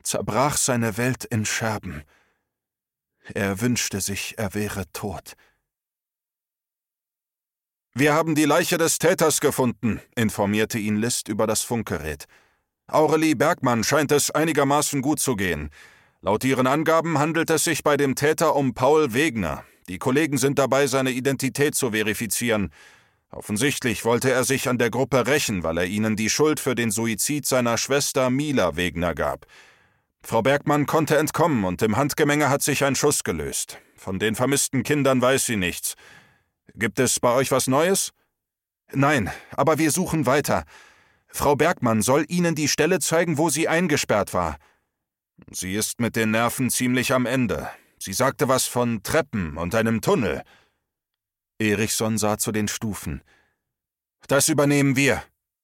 zerbrach seine Welt in Scherben. Er wünschte sich, er wäre tot. »Wir haben die Leiche des Täters gefunden«, informierte ihn List über das Funkgerät. »Aurelie Bergmann scheint es einigermaßen gut zu gehen. Laut ihren Angaben handelt es sich bei dem Täter um Paul Wegner. Die Kollegen sind dabei, seine Identität zu verifizieren. Offensichtlich wollte er sich an der Gruppe rächen, weil er ihnen die Schuld für den Suizid seiner Schwester Mila Wegner gab. Frau Bergmann konnte entkommen und im Handgemenge hat sich ein Schuss gelöst. Von den vermissten Kindern weiß sie nichts. Gibt es bei euch was Neues?« »Nein, aber wir suchen weiter. Frau Bergmann soll Ihnen die Stelle zeigen, wo sie eingesperrt war.« »Sie ist mit den Nerven ziemlich am Ende. Sie sagte was von Treppen und einem Tunnel.« Erichson sah zu den Stufen. »Das übernehmen wir.«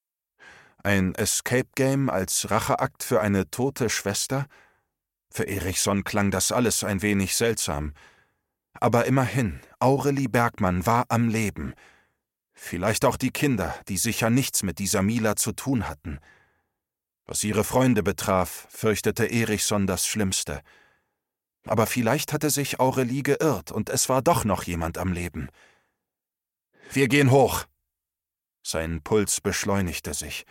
Ein Escape-Game als Racheakt für eine tote Schwester? Für Erichson klang das alles ein wenig seltsam. Aber immerhin, Aurelie Bergmann war am Leben. Vielleicht auch die Kinder, die sicher nichts mit dieser Mila zu tun hatten. Was ihre Freunde betraf, fürchtete Erichson das Schlimmste. Aber vielleicht hatte sich Aurelie geirrt und es war doch noch jemand am Leben. »Wir gehen hoch!« Sein Puls beschleunigte sich.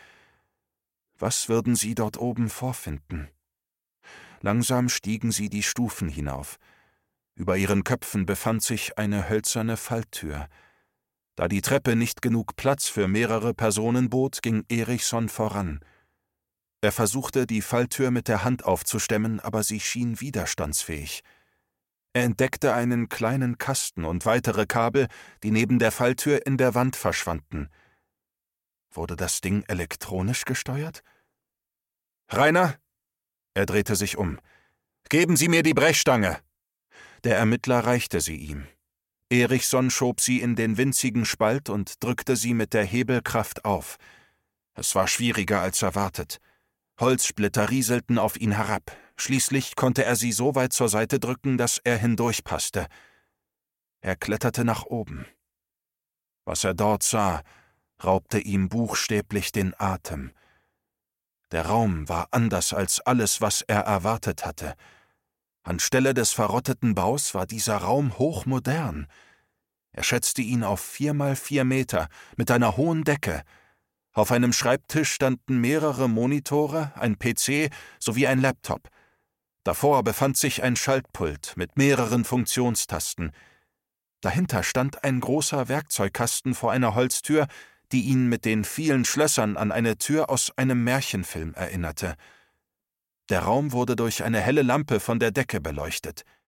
Was würden sie dort oben vorfinden? Langsam stiegen sie die Stufen hinauf. Über ihren Köpfen befand sich eine hölzerne Falltür. Da die Treppe nicht genug Platz für mehrere Personen bot, ging Erichson voran. Er versuchte, die Falltür mit der Hand aufzustemmen, aber sie schien widerstandsfähig. Er entdeckte einen kleinen Kasten und weitere Kabel, die neben der Falltür in der Wand verschwanden. Wurde das Ding elektronisch gesteuert? »Rainer?« Er drehte sich um. »Geben Sie mir die Brechstange!« Der Ermittler reichte sie ihm. Erichson schob sie in den winzigen Spalt und drückte sie mit der Hebelkraft auf. Es war schwieriger als erwartet. Holzsplitter rieselten auf ihn herab. Schließlich konnte er sie so weit zur Seite drücken, dass er hindurchpasste. Er kletterte nach oben. Was er dort sah, raubte ihm buchstäblich den Atem. Der Raum war anders als alles, was er erwartet hatte. Anstelle des verrotteten Baus war dieser Raum hochmodern. Er schätzte ihn auf 4x4 Meter mit einer hohen Decke. Auf einem Schreibtisch standen mehrere Monitore, ein PC sowie ein Laptop. Davor befand sich ein Schaltpult mit mehreren Funktionstasten. Dahinter stand ein großer Werkzeugkasten vor einer Holztür, die ihn mit den vielen Schlössern an eine Tür aus einem Märchenfilm erinnerte. Der Raum wurde durch eine helle Lampe von der Decke beleuchtet.